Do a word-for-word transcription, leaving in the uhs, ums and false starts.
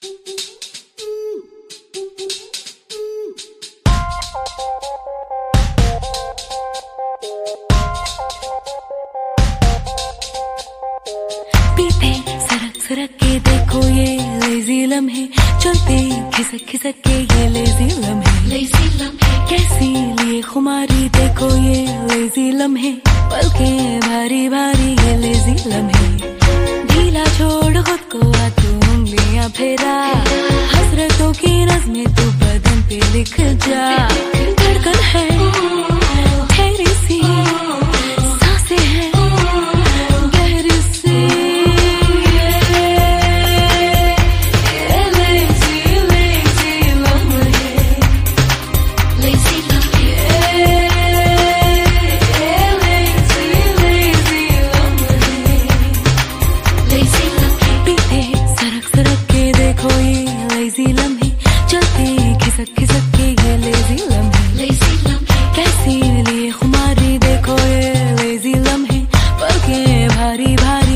पीते सरक सरक के देखो ये लेजी लम्हे, चलते खिसक खिसक के ये लेजी लम्हे, लेजी लम्हे कैसी लिए खुमारी देखो ये लेजी लम्हे, पलके भारी भारी ये लेजी लम्हे, ढीला छोड़ खुद को आ तू उंगलियां फेरा, हसरतों की नज़्में तू बदन पे लिख जा, धड़कन है ठहरी सी, सांसें हैं गहरी सी, ये लेजी लेजी लम्हे, लेजी लम्हे, ये लेजी लेजी लम्हे, लेजी लम्हे, पीते सरक सरक के देखो ये लेजी लम्हे, चलते खिसक खिसक के ये लेजी लम्हे, लेजी लम्हे कैसी लिए खुमारी देखो ये लेजी लम्हे, पलकें भारी भारी